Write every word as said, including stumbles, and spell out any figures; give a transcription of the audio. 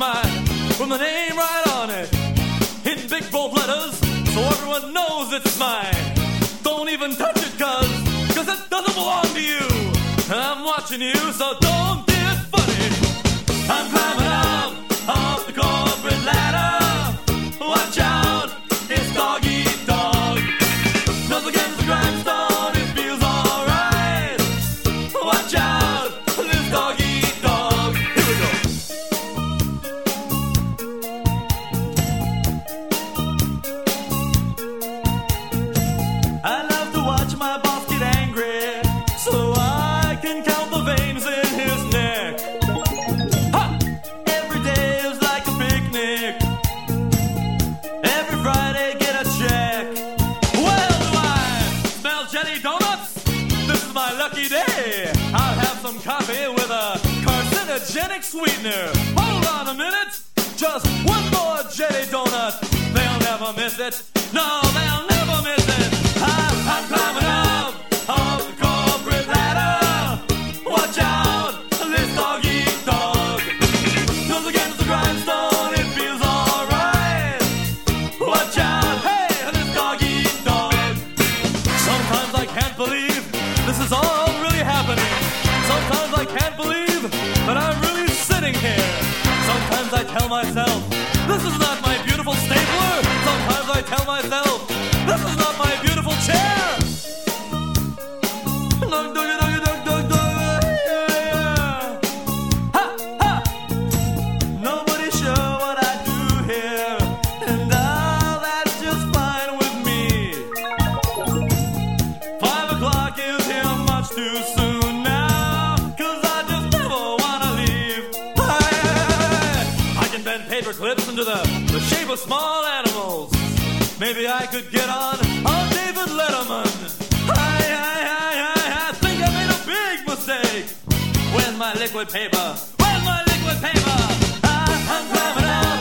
mine with my name right on it in big bold letters so everyone knows it's mine. Don't even touch it, cuz, cuz it doesn't belong to you. I'm watching you, so don't get funny. I'm climbing up off the corporate ladder. Watch out, it's dog eat dog. Nose against the grindstone, it feels alright. Watch out, this dog eat dog. Here we go. I love to watch my boss get angry, so I can count the veins in his neck. Ha! Every day is like a picnic. Every Friday get a check. Well, do I smell jelly donuts? This is my lucky day. I'll have some coffee with a carcinogenic sweetener. Hold on a minute. Just one more jelly donut. They'll never miss it. No, they'll never miss it. I'm, I'm climbing up off the corporate ladder. Watch out, this dog eat dog. Nose against the grindstone, it feels alright. Watch out, hey, this dog eat dog. Sometimes I can't believe this is all really happening. Sometimes I can't believe that I'm really sitting here. Sometimes I tell myself, this is not my beautiful stapler. Sometimes I tell myself, this is not my beautiful chair. Dug, dug, dug, dug, dug, dug. Yeah, yeah. Ha, ha. Nobody's sure what I do here, and all that's just fine with me. Five o'clock is here much too soon now, cause I just never wanna leave. I, I can bend paper clips into the, the shape of small animals. Maybe I could get on on David Letterman. I, I, I, I, I think I made a big mistake. Where's my liquid paper? Where's my liquid paper? I, I'm climbing out